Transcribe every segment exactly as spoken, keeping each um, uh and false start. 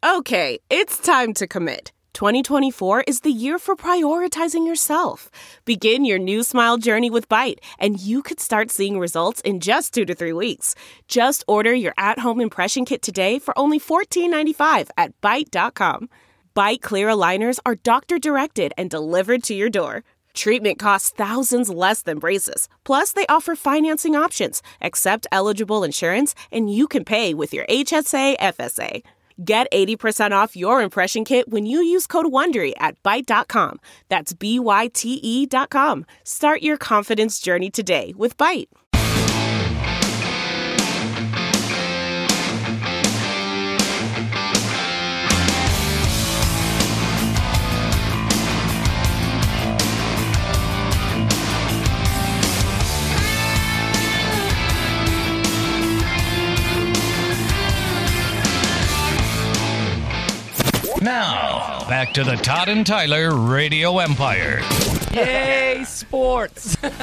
Okay, it's time to commit. twenty twenty-four is the year for prioritizing yourself. Begin your new smile journey with Byte, and you could start seeing results in just two to three weeks. Just order your at-home impression kit today for only fourteen ninety-five at byte dot com. Byte clear aligners are doctor-directed and delivered to your door. Treatment costs thousands less than braces. Plus, they offer financing options, accept eligible insurance, and you can pay with your H S A F S A. Get eighty percent off your impression kit when you use code WONDERY at byte dot com. That's B Y T E dot com. Start your confidence journey today with Byte. Now, back to the Todd and Tyler Radio Empire. Yay, sports. I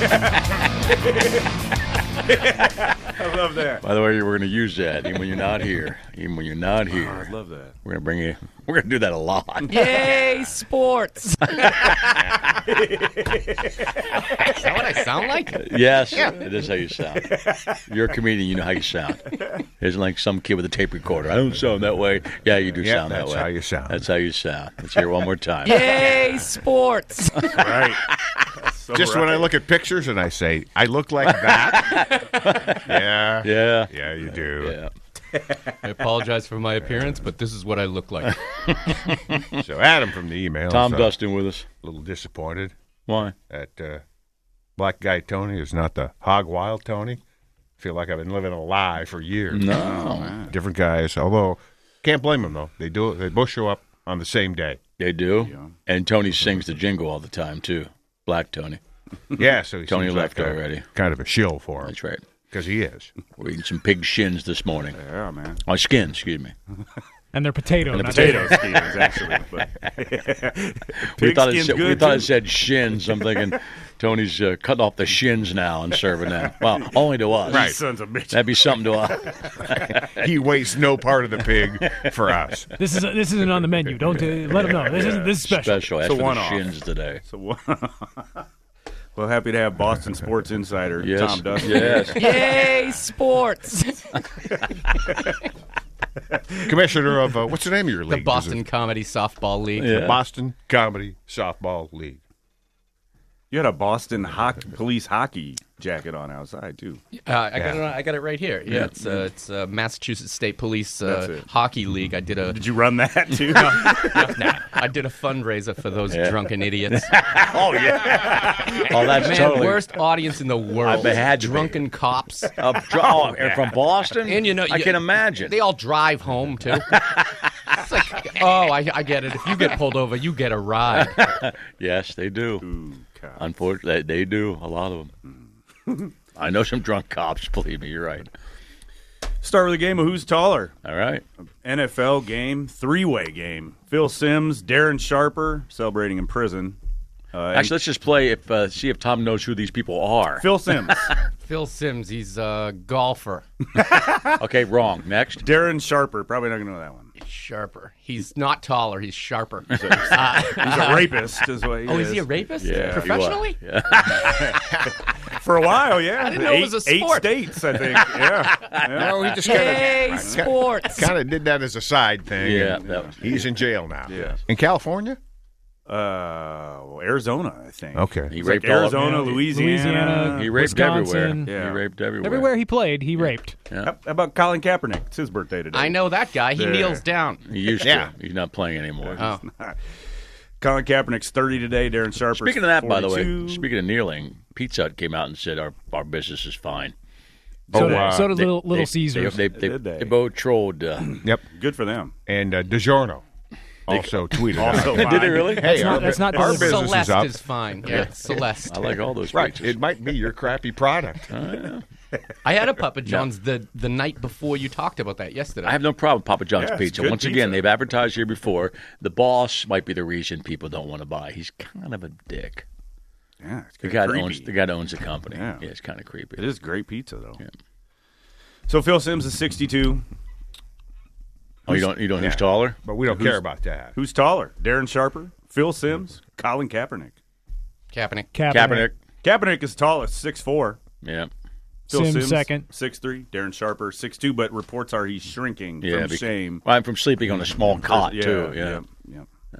love that. By the way, we're going to use that even when you're not here. Even when you're not here. Oh, I love that. We're going to bring you. We're going to do that a lot. Yay, sports. Is that what I sound like? Yes, yeah. It is how you sound. You're a comedian. You know how you sound. It isn't like some kid with a tape recorder. I don't sound that way. Yeah, you do yep, sound that way. That's how you sound. That's how you sound. Let's hear it one more time. Yay, sports. Right. So Just right. when I look at pictures and I say, I look like that. yeah. Yeah. Yeah, you do. Yeah. I apologize for my appearance, but this is what I look like. So Adam from the email. Tom uh, Dustin with us. A little disappointed Why? that uh, Black Guy Tony is not the Hog Wild Tony. I feel like I've been living a lie for years. No. Different guys. Although, can't blame them, though. They do. They both show up on the same day. They do. Yeah. And Tony sings the jingle all the time, too. Black Tony. Yeah, so he Tony seems left like a- already. kind of a shill for him. That's right. Because he is. We're eating some pig shins this morning. Yeah, man. Oh, skins, excuse me. And they're potato. And the not Potato skins, actually. But We pig thought, it skin's said, we good, thought too. it said shins. I'm thinking Tony's uh, cutting off the shins now and serving them. Well, only to us. Right. Sons of bitches. That'd be something to us. He wastes no part of the pig for us. This is this isn't on the menu. Don't uh, let them know. This isn't this is special. Special. Ask It's a for the one-off. shins today. So, well, happy to have Boston Sports Insider Yes. Tom Dustin. Yes. Yay, sports. Commissioner of, uh, what's the name of your league? The Is Boston it Comedy Softball League. Yeah. the Boston Comedy Softball League. You had a Boston hockey, police hockey jacket on outside, too. Uh, I got Yeah. it. On, I got it right here. Yeah, it's uh, it's uh, Massachusetts State Police That's uh, it. Hockey League. I did a Did you run that, too? nah, I did a fundraiser for those Yeah. drunken idiots. Oh, yeah. Oh, that's Man, totally. worst audience in the world. I had to be. drunken cops. Uh, dr- oh, and from Boston? And you know, I you- can imagine. They all drive home too. It's like, oh, I, I get it. If you get pulled over, you get a ride. Yes, they do. Ooh, God. Unfortunately, they, they do. A lot of them. I know some drunk cops. Believe me, you're right. Start with a game of Who's Taller. All right. N F L game, three-way game. Phil Simms, Darren Sharper, celebrating in prison. Uh, and Actually, let's just play. If uh, see if Tom knows who these people are. Phil Simms. Phil Simms, he's a golfer. Okay, wrong. Next. Darren Sharper, probably not going to know that one. He's sharper. He's not taller. He's sharper. He's a rapist, is what he Oh, is. is he a rapist? Yeah, he was. Professionally? Yeah. For a while, yeah. I didn't know eight, it was a Eight sport. states, I think. Yeah. yeah. No, he just kind Yay, of sports. kind of did that as a side thing. Yeah, and that was- he's in jail now. Yeah. In California? Uh, well, Arizona, I think. Okay. He It's like raped all of Arizona, them. Louisiana. Louisiana. He raped Wisconsin. everywhere. Yeah. He raped everywhere. Everywhere he played, he raped. How how about Colin Kaepernick? It's his birthday today. I know that guy. He There. kneels down. He used Yeah. to. He's not playing anymore. Oh. Colin Kaepernick's thirty today. Darren Sharper's Speaking of that, by the way, forty-two. speaking of kneeling, Pizza Hut came out and said our our business is fine. So, Oh, did, wow. so did They- Little, Little they, Caesars. They, they, they, Did they? they both trolled. Uh, Yep. Good for them. And uh, DiGiorno also tweeted Also out. fine. did it really? Hey, not- our, that's not our delivered. business Celeste is up. is fine. Yeah, Celeste. I like all those Right. pizzas. It might be your crappy product. I had a Papa John's the, the night before you talked about that yesterday. I have no problem with Papa John's Yeah, it's pizza. good Once pizza. again, they've advertised here before. The boss might be the reason people don't want to buy. He's kind of a dick. Yeah, it's The kinda guy that creepy. owns the guy that owns the company. Yeah. Yeah, it's kind of creepy. It is great pizza, though. Yeah. So Phil Simms is sixty-two. Oh, you don't. You don't. Who's taller? But we don't Who's- care about that. Who's taller? Darren Sharper, Phil Simms, Colin Kaepernick. Kaepernick. Kaepernick. Kaepernick. Kaepernick is tallest, six four. Yeah. Phil Sims Simms, second. six three. Darren Sharper, six two. But reports are he's shrinking Yeah. from be- shame. Well, I'm from sleeping on a small cot yeah, too. Yeah. yeah, yeah.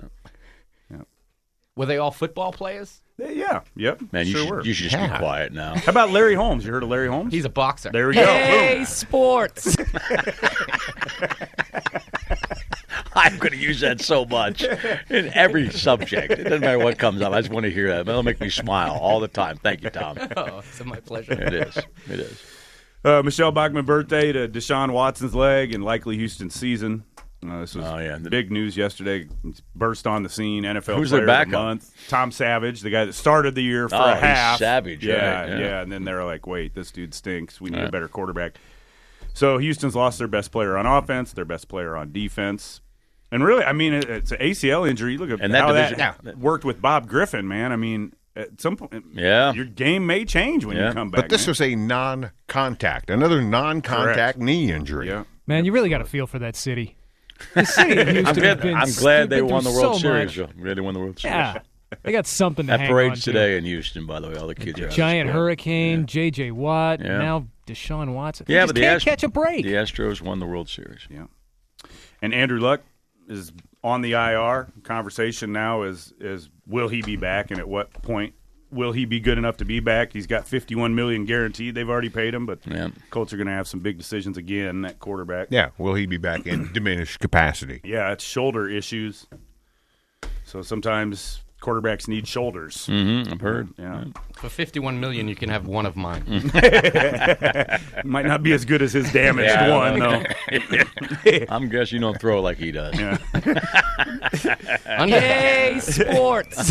Were they all football players? Yeah, yep. Man, you sure should were. you should just Yeah. be quiet now. How about Larry Holmes? You heard of Larry Holmes? He's a boxer. There we go. Hey, Boom. sports. I'm going to use that so much in every subject. It doesn't matter what comes up. I just want to hear that. That'll make me smile all the time. Thank you, Tom. Oh, it's my pleasure. It is. It is. Uh, Michelle Bachman birthday to Deshaun Watson's leg and likely Houston season. Uh, this was Oh, yeah. big news yesterday. Burst on the scene. N F L Who's Player their of the backup? Month. Tom Savage, the guy that started the year for Oh, a he's half. Savage, yeah, right, yeah. And then they're like, "Wait, this dude stinks. We need Yeah. a better quarterback." So Houston's lost their best player on offense, their best player on defense, and really, I mean, it, it's an A C L injury. Look at And that how division- that yeah. worked with Bob Griffin, man. I mean, at some point, Yeah. your game may change when Yeah. you come back. But this man. was a non-contact, another non-contact Correct. knee injury. yeah. Man, you really got to feel for that city. The city of Houston I'm glad, has been- I'm glad they been won the through World so Series. much. I'm glad they won the World Series. Yeah, they got something to That hang on parade's to. today in Houston, by the way. All the kids are out. Giant Hurricane, J J. Watt, Yeah. now Deshaun Watson. Yeah, They but just the can't Ast- catch a break. The Astros won the World Series. Yeah. And Andrew Luck is on the I R. Conversation now is is will he be back, and at what point will he be good enough to be back? He's got fifty-one million dollars guaranteed. They've already paid him, but Yeah. Colts are going to have some big decisions again at quarterback. Yeah, will he be back in diminished capacity? Yeah, it's shoulder issues. So sometimes quarterbacks need shoulders. Mm-hmm. I've heard. Yeah. For fifty-one million, you can have one of mine. Might not be as good as his damaged Yeah, I one, know. though. I'm guessing you don't throw it like he does. Yeah. Yay, sports.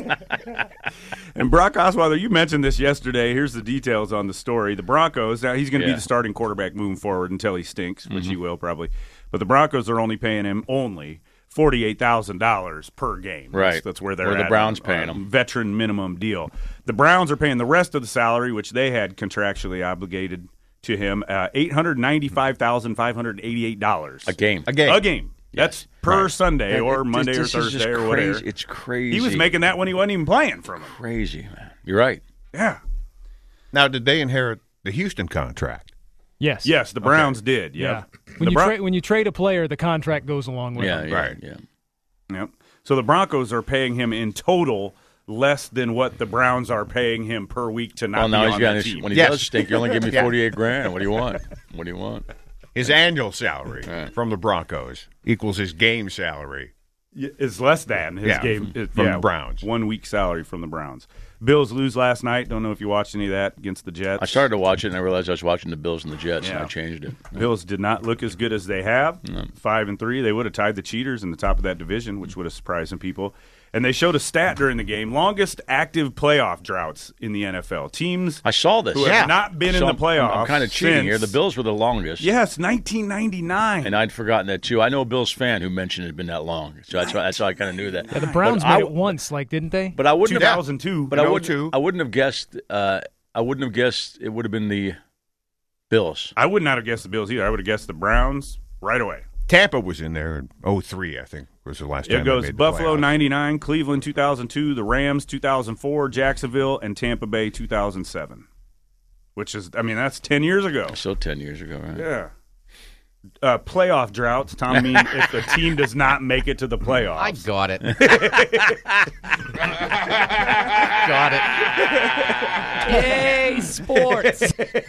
And Brock Osweiler, you mentioned this yesterday. Here's the details on the story. The Broncos, now he's going to Yeah. be the starting quarterback moving forward until he stinks, which he will probably. But the Broncos are only paying him only forty-eight thousand dollars per game. That's- Right. That's where they're Where the at Browns on- paying on him. Veteran minimum deal. The Browns are paying the rest of the salary, which they had contractually obligated to him, uh, eight hundred ninety-five thousand five hundred eighty-eight dollars. A game. A game. A game. That's per Sunday Man, or it- Monday this or is just Thursday or crazy. whatever. It's crazy. He was making that when he wasn't even playing from him. crazy, man. You're right. Yeah. Now, did they inherit the Houston contract? Yes. Yes, the Browns did. Yeah. Yep. When The you Bron- trade when you trade a player, the contract goes along with Yeah, him. yeah, Right. yeah. Yep. So the Broncos are paying him in total less than what the Browns are paying him per week to not Well, be now on he's got the his, team. when he Yes. does stink, you only give me Yeah. forty-eight grand. What do you want? What do you want? His annual salary Right. from the Broncos equals his game salary. Y- It's less than his Yeah, game from- it- from yeah, the Browns. One week salary from the Browns. Bills lose last night. Don't know if you watched any of that against the Jets. I started to watch it and I realized I was watching the Bills and the Jets, and Yeah. I changed it. Bills did not look as good as they have. Five and three. They would have tied the cheaters in the top of that division, which would have surprised some people. And they showed a stat during the game: longest active playoff droughts in the N F L. Teams I saw this. who have not been So in I'm- the playoffs. I'm, kind of cheating since, here. The Bills were the longest. Yes, nineteen ninety-nine. And I'd forgotten that too. I know a Bills fan who mentioned it had been that long, so that's why, that's how I kind of knew that. Yeah, the Browns But made I it w- once, like didn't they? But I wouldn't two have. thousand two. But I No wouldn't. two. I wouldn't have guessed. Uh, I wouldn't have guessed it would have been the Bills. I would not have guessed the Bills either. I would have guessed the Browns right away. Tampa was in there in oh three, I think, was the last time It they goes made the Buffalo playoffs. ninety-nine, Cleveland two thousand two, the Rams two thousand four, Jacksonville, and Tampa Bay two thousand seven. Which is, I mean, that's ten years ago. Still ten years ago, right? Yeah. Uh, playoff droughts, Tom, mean if the team does not make it to the playoffs. I got it. got it. Yay, sports.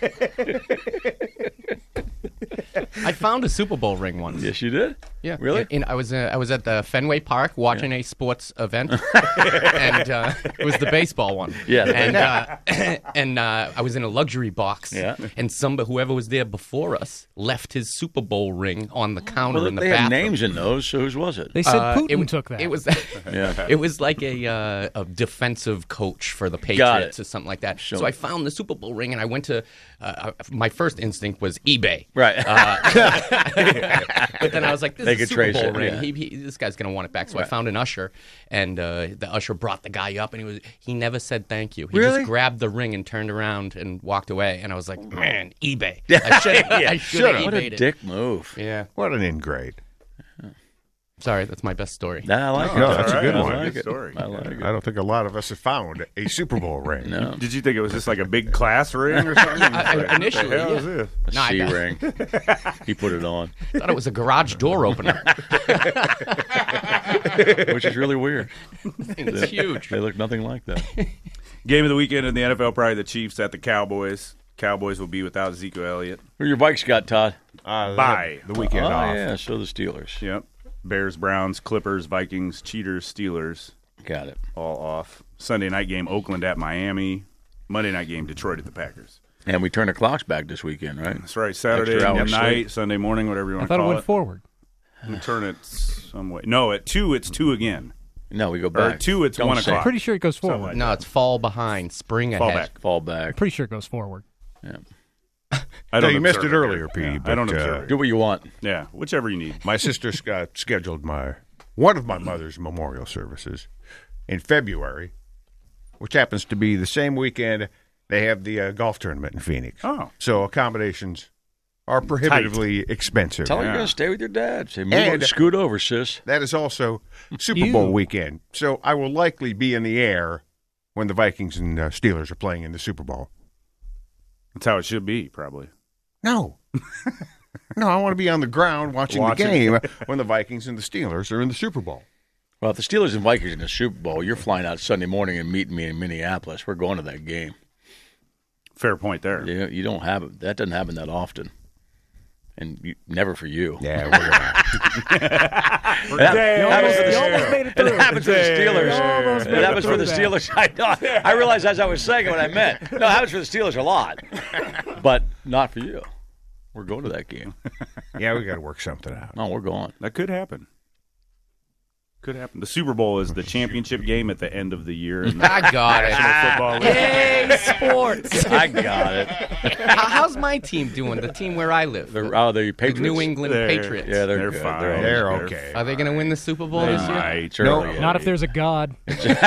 I found a Super Bowl ring once. Yes, you did. Yeah, Really? In, I was uh, I was at the Fenway Park watching a sports event, and uh, it was the baseball one. Yeah. and uh, and uh, I was in a luxury box. Yeah. and somebody, whoever was there before us, left his Super Bowl ring on the counter Well, in the they bathroom. had names in those, so whose was it? They said Uh, Putin it, took that. It was Yeah. it was like a uh, a defensive coach for the Got Patriots it. or something like that. So- So I found the Super Bowl ring, and I went to. Uh, my first instinct was eBay. Right. But then I was like, "This They is a could Super trace Bowl it, ring. yeah. He, he, this guy's gonna want it back." So I found an usher, and uh, the usher brought the guy up, and he was he never said thank you. He Really? just grabbed the ring and turned around and walked away. And I was like, "Man, eBay! I should have Yeah, I should have What eBayed a it." dick move. Yeah. What an ingrate. Sorry, that's my best story. Nah, I like No, it. that's a all good right. one. I like Good it. story. I like it. I don't think a lot of us have found a Super Bowl ring. No. Did you think it was just like a big class ring or something? I- Like, initially, what the hell yeah. is this? A No, I C got- ring. He put it on, I thought it was a garage door opener. which is really weird. It's huge. They look nothing like that. Game of the weekend in the N F L, probably the Chiefs at the Cowboys. Cowboys will be without Ezekiel Elliott. Who your Vikes got, Todd? Uh, they Bye. had The weekend oh, off. yeah, so the Steelers. Yep. Bears, Browns, Clippers, Vikings, Cheaters, Steelers, Got it. all off. Sunday night game, Oakland at Miami. Monday night game, Detroit at the Packers. And we turn the clocks back this weekend, right? That's right. Saturday Extra hour night, sleep. Sunday morning, whatever you I want to thought it call went it. forward. We turn it some way. No, at two, it's two again. No, we go Or back. at two, it's Don't one say. o'clock. Pretty sure it goes Something forward. like No, it's fall behind, spring Fall ahead. back. Fall back. Pretty sure it goes forward. Yeah. I No, you missed observe it earlier, P, Yeah, but, I don't uh, observe it. Do what you want. Yeah, whichever you need. My sister uh, scheduled my one of my mother's memorial services in February, which happens to be the same weekend they have the uh, golf tournament in Phoenix. Oh. So accommodations are prohibitively expensive. Tell her Yeah. you're going to stay with your dad. Say, move And- over, scoot over, sis. That is also Super Ew. Bowl weekend. So I will likely be in the air when the Vikings and uh, Steelers are playing in the Super Bowl. That's how it should be, probably. No. No, I want to be on the ground watching, Watching. the game when the Vikings and the Steelers are in the Super Bowl. Well, if the Steelers and Vikings are in the Super Bowl, you're flying out Sunday morning and meeting me in Minneapolis. We're going to that game. Fair point there. You, you don't have it. That doesn't happen that often. And you, never for you. Yeah, we're gonna. That You happens almost, for the you almost made it through. It happens for the Steelers. You almost It made happens for the through that. Steelers. I know. I realized as I was saying what I meant. No, it happens for the Steelers a lot, but not for you. We're going to that game. Yeah, we got to work something out. No, we're going. That could happen. Could happen. The Super Bowl is the championship game at the end of the year. In the I got it. National Football League. Yay, sports. I got it. How- How's my team doing? The team where I live. The, oh, the The Patriots. New England They're- Patriots. Yeah, they're, They're good. fine. They're, always They're good. okay. Are they going to win the Super Bowl They this year? might. It's early. No. Not if there's a God,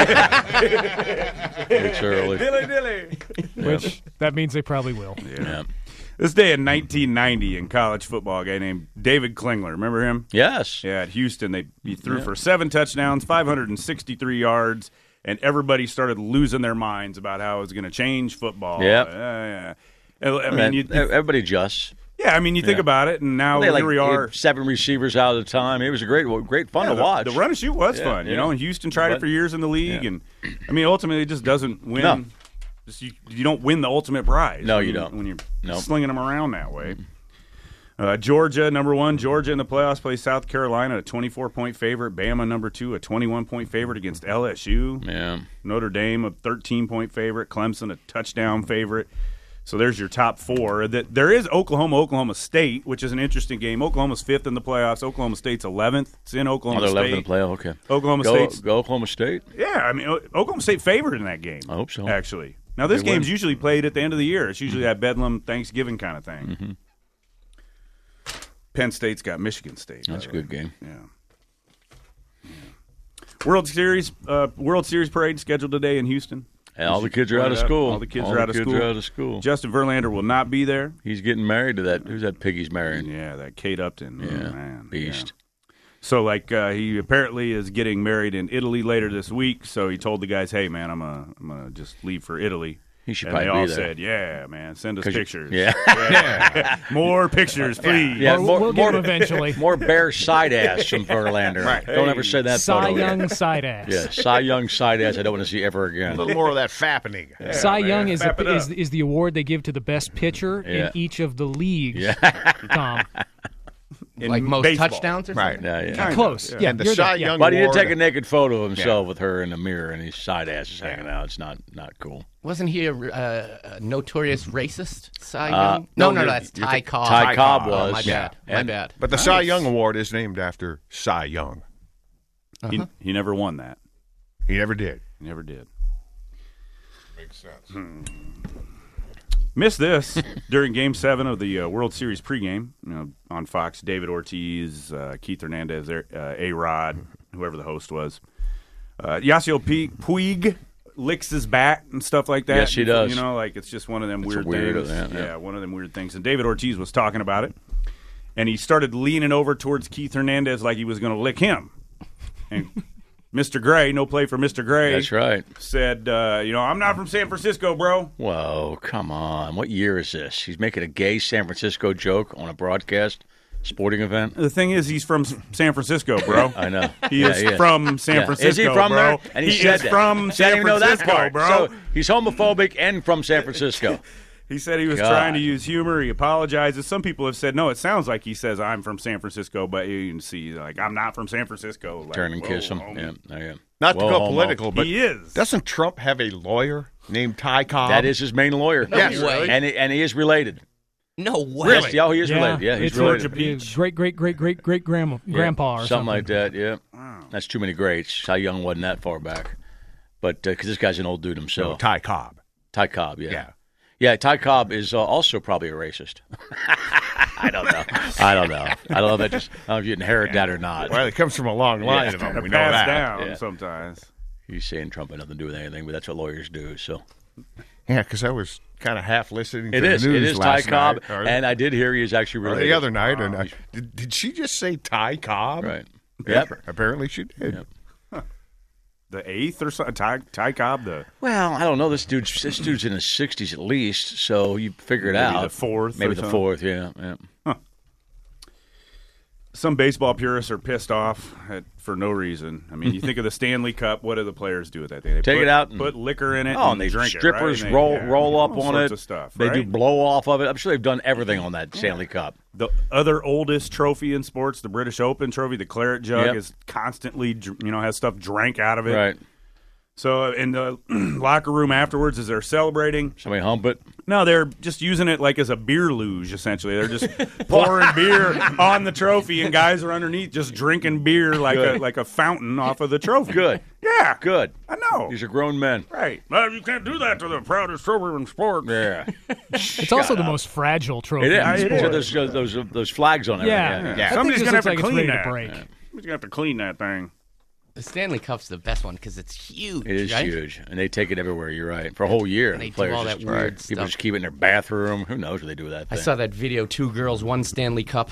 It's early. Dilly dilly. which that means they probably will. Yeah. This day in nineteen ninety in college football, a guy named David Klingler. Remember him? Yes. Yeah, at Houston, they he threw for seven touchdowns, five hundred sixty-three yards, and everybody started losing their minds about how it was going to change football. Yep. Uh, yeah. I mean, And you, everybody adjusts. yeah, I mean, you think Yeah. about it, and now They here like we are. had seven receivers out at the time. It was a great, great fun Yeah, to the, watch. the run and shoot was Yeah, fun, you yeah. know. And Houston tried it But- for years in the league, yeah. and I mean, ultimately, it just doesn't win. No. Just you, you don't win the ultimate prize. No, when you don't. when you're Nope. slinging them around that way. Uh, Georgia, number one. Georgia in the playoffs plays South Carolina, a twenty-four point favorite. Bama, number two, a twenty-one point favorite against L S U. Yeah. Notre Dame, a thirteen point favorite. Clemson, a touchdown favorite. So there's your top four. That there is Oklahoma, Oklahoma State, which is an interesting game. Oklahoma's fifth in the playoffs. Oklahoma State's eleventh. It's in Oh, Oklahoma they're State. eleventh in the playoff. Okay. Oklahoma go, State's go Oklahoma State. yeah, I mean, O- Oklahoma State favored in that game. I hope so. Actually, now this They game's win. usually played at the end of the year. It's usually that Bedlam Thanksgiving kind of thing. Mm-hmm. Penn State's got Michigan State. by That's a the way. good game. Yeah. Yeah. World Series, uh, World Series parade scheduled today in Houston. And all the kids are out of Pointed out, school. all the kids All are out of kids school. are out of school. Justin Verlander will not be there. He's getting married to that. Who's that pig he's marrying? Yeah, that Kate Upton. Yeah, Oh, man. beast. Yeah. So, like, uh, he apparently is getting married in Italy later this week. So he told the guys, "Hey, man, I'm gonna, I'm gonna just leave for Italy." He should and they probably all be there. said, "Yeah, man, send us 'Cause you- pictures. Yeah. Yeah. More pictures, please." Yeah, Or more, we'll more, get him eventually. more bare side ass from Verlander. Right. Don't ever say that. Cy photo again. Young side ass. Yeah, Cy Young side ass. I don't want to see ever A again. little more of that fappening. Cy man. Young is, Wrap it a, is up. is the award they give to the best pitcher Yeah. in each of the leagues. Yeah. Tom, In Like most baseball. touchdowns or Right. something? Yeah, yeah. Kind of, close. yeah. Yeah, And the you're Cy that, yeah. Young But he did Award- take a naked photo of himself with her in the mirror, and his side ass is hanging out. It's not not cool. Wasn't he a, uh, a notorious racist? Cy Uh, Young? no, no, no, you're- that's you're Ty think- Cobb. Ty Cobb Oh, was. my Yeah. bad. My And- bad. But the Cy Young Award is named after Cy Young. He, he never won that. He never did. He never did. Makes sense. Hmm. Missed this during Game Seven of the uh, World Series pregame. You know, on Fox, David Ortiz, uh, Keith Hernandez, uh, A Rod, whoever the host was. Uh, Yasiel P- Puig licks his bat and stuff like that. Yes, he does. You know, like it's just one of them It's weird a weird things. event, yeah. yeah. one of them weird things. And David Ortiz was talking about it. and he started leaning over towards Keith Hernandez like he was going to lick him. And Mister Gray, no play for Mister Gray. That's right. Said, uh, you know, I'm not from San Francisco, bro. Whoa, come on. What year is this? He's making a gay San Francisco joke on a broadcast sporting event? The thing is, he's from San Francisco, bro. I know. He Yeah, is he is. from San Yeah. Francisco, Is he from bro. there? And he, he said is that. from See, I San didn't even know that Francisco, part. bro. So he's homophobic and from San Francisco. He said he was God. trying to use humor. He apologizes. Some people have said, no, it sounds like he says, I'm from San Francisco, but you can see, like, I'm not from San Francisco. Like, Turn and whoa, kiss him. homie. Yeah, I am. Not Whoa, to go homo. political, but He is. doesn't Trump have a lawyer named Ty Cobb? That is his main lawyer. Yes. way. And he, and he is related. No way. Yes, yeah, oh, he is Yeah, related. Yeah, he's it's related. a great, great, great, great, great grandma, Yeah, grandpa or something, something. like that. Yeah, that's too many greats. How Young wasn't that far back, but because this guy's an old dude No, himself. Ty Cobb. Ty Cobb, yeah, Yeah. yeah. Ty Cobb is uh, also probably a racist. I don't know. I don't know. I don't know. That just I don't know if you inherit that or not. Well, it comes from a long line of them. We know Passed that. down Yeah. sometimes. He's saying Trump had nothing to do with anything, but that's what lawyers do. So Yeah, because I was kind of half listening it to is. the It news is Ty last Cobb, night, or, and I did hear he is actually or related. the other night. And I, did, did she just say Ty Cobb? Right. Yep. Yep. Apparently she did. Yep. The eighth or something? Ty, Ty Cobb, the Well, I don't know. This dude's this dude's in his sixties at least, so you figure it Maybe out. the fourth Maybe or the something. fourth. Yeah. Yeah. some baseball purists are pissed off at, for no reason. I mean, you think of the Stanley Cup. What do the players do with that thing? They Take put, it out and- put liquor in it, Oh, and and they drink strippers it, right? And roll they, yeah, roll up all on sorts it. Of stuff, they do right? blow off of it. I'm sure they've done everything on that Stanley Cup. The other oldest trophy in sports, the British Open trophy, the claret jug, Yep. is constantly, dr- you know, has stuff drank out of it. Right. So in the locker room afterwards, as they're celebrating, Somebody hump it. no, they're just using it like as a beer luge, essentially. They're just pouring beer on the trophy, and guys are underneath just drinking beer like a Good. like a fountain off of the trophy. Good. Yeah. Good. I know. These are grown men. Right. Well, you can't do that to the proudest trophy in sports. Yeah. It's also the most fragile trophy. It is. in It sport. Those, those, those, those flags on everything. Yeah. Yeah. That thing Somebody's just gonna have looks to like it's clean ready that. to break. Somebody's going to have to clean that thing. The Stanley Cup's the best one because it's huge. It is right? huge, and they take it everywhere. You're right. For a whole year, And they the do players all just, that weird People stuff. just keep it in their bathroom. Who knows what they do with that I thing? saw that video. Two girls, one Stanley Cup.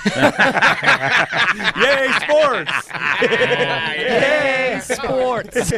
Yay, sports! Yay, sports!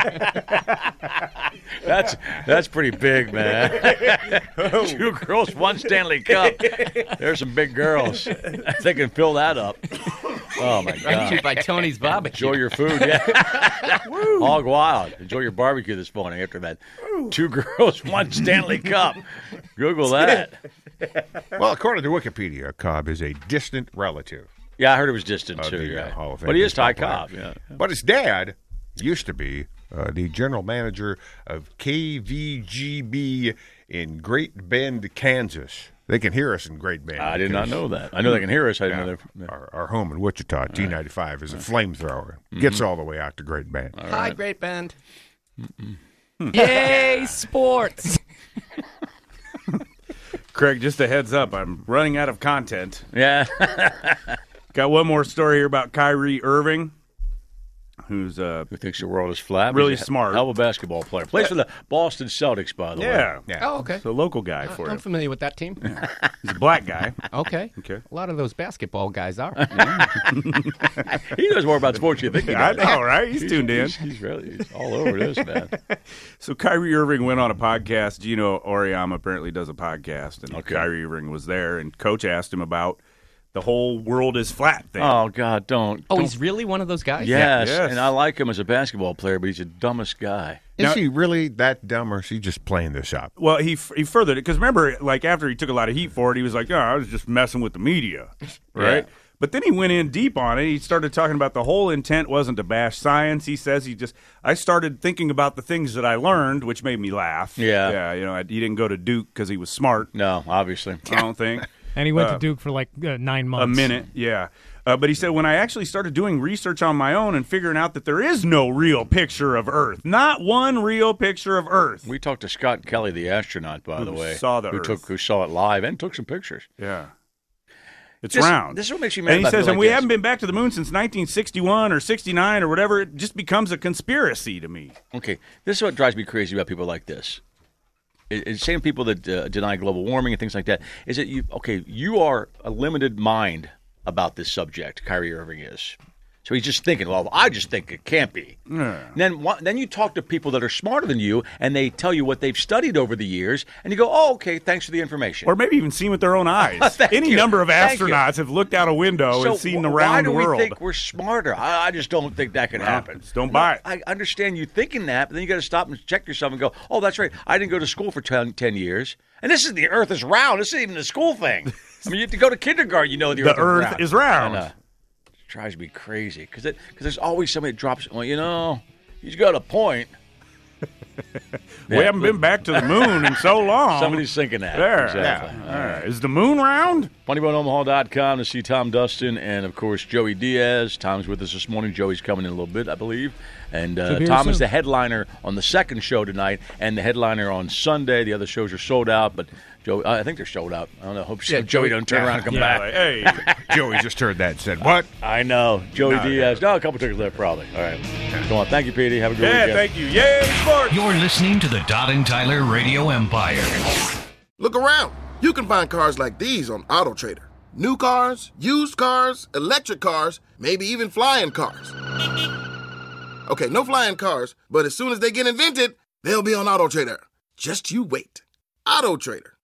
That's that's pretty big, man. Two girls, one Stanley Cup. There's some big girls. They can fill that up. Oh my Brought to you God! by Tony's Barbecue. Enjoy your food, yeah. Hog wild. Enjoy your barbecue this morning after that. Two girls, one Stanley Cup. Google that. Well, according to Wikipedia, Cobb is a distant relative. Yeah, I heard it was distant Of too. the, uh, Yeah. Hall of Fame But he is Ty baseball Cobb. player. Yeah. But his dad used to be uh, the general manager of K V G B in Great Bend, Kansas. They can hear us in Great Bend. I did not because, know that. I know they can hear us. I didn't know they're. Our, our home in Wichita, T ninety-five, is a flamethrower. Gets all the way out to Great Bend. Hi, Great Bend. Yay, sports! Craig, just a heads up. I'm running out of content. Yeah. Got one more story here about Kyrie Irving, who's uh, Who thinks the world is flat? Really He's a smart. Hell of a basketball player. Plays for the Boston Celtics, by the way. yeah, Yeah. Oh, okay. the local guy for I'm you. familiar with that team. He's a black guy. Okay. Okay. A lot of those basketball guys are. He knows more about sports than you think he I does. know, right? He's tuned in. He's, he's really he's all over this, man. So Kyrie Irving went on a podcast. Gino Auriemma apparently does a podcast, and Okay. Kyrie Irving was there, and Coach asked him about the whole world is flat thing. Oh God, don't. Oh, don't- he's really one of those guys? yes, Yes. and I like him as a basketball player, but he's the dumbest guy. Is Now- he really that dumb, or is he just playing this up? Well, he he furthered it because remember, like after he took a lot of heat for it, he was like, "Oh, I was just messing with the media," right? Yeah. But then he went in deep on it. He started talking about the whole intent wasn't to bash science. He says he just I started thinking about the things that I learned, which made me laugh. Yeah. yeah. You know, I, he didn't go to Duke because he was smart. No, obviously. I don't think. And he went Uh, to Duke for like uh, nine months. A minute, yeah. Uh, but he said, when I actually started doing research on my own and figuring out that there is no real picture of Earth, not one real picture of Earth. We talked to Scott Kelly, the astronaut, by Who the way, saw the who Earth. took who saw it live and took some pictures. Yeah. It's This- round. this is what makes you mad And he about says, people and like we this. haven't been back to the moon since nineteen sixty-one or sixty-nine or whatever. It just becomes a conspiracy to me. Okay, this is what drives me crazy about people like this. is saying to people that uh, deny global warming and things like that, is that you okay? You are a limited mind about this subject. Kyrie Irving is. So he's just thinking, well, I just think it can't be. Yeah. Then then you talk to people that are smarter than you, and they tell you what they've studied over the years, and you go, oh, okay, thanks for the information. Or maybe even seen with their own eyes. Thank Any you. number of Thank you. astronauts have looked out a window so and seen the wh- round why do world. we think we're smarter? I, I just don't think that can Well, happen. just don't buy it. I understand you thinking that, but then you got to stop and check yourself and go, oh, that's right. I didn't go to school for ten, ten years. And this is the Earth is round. This isn't even a school thing. I mean, you have to go to kindergarten, you know the, The Earth, Earth is round. I know. It drives me crazy because because there's always somebody that drops, well, you know, he's got a point. We Yeah, haven't been back to the moon in so long. Somebody's thinking that. There. Exactly. Yeah. All right. Is the moon round? funny bone omaha dot com to see Tom Dustin and, of course, Joey Diaz. Tom's with us this morning. Joey's coming in a little bit, I believe. And uh, Should be here Tom is soon. the headliner on the second show tonight and the headliner on Sunday. The other shows are sold out, but Joey, I think they're sold out. I don't know. Hope Yeah, Joey Joey- don't turn yeah. around and come Yeah. back. Like, hey. Joey just heard that and said, what? I know. Joey No, Diaz. No, a couple tickets left, probably. All right. Come on. Thank you, Petey. Have a good Yeah, weekend. thank you. Yay, sports. You're listening to the Todd and Tyler Radio Empire. Look around. You can find cars like these on AutoTrader. New cars, used cars, electric cars, maybe even flying cars. Okay, no flying cars, but as soon as they get invented, they'll be on AutoTrader. Just you wait. AutoTrader.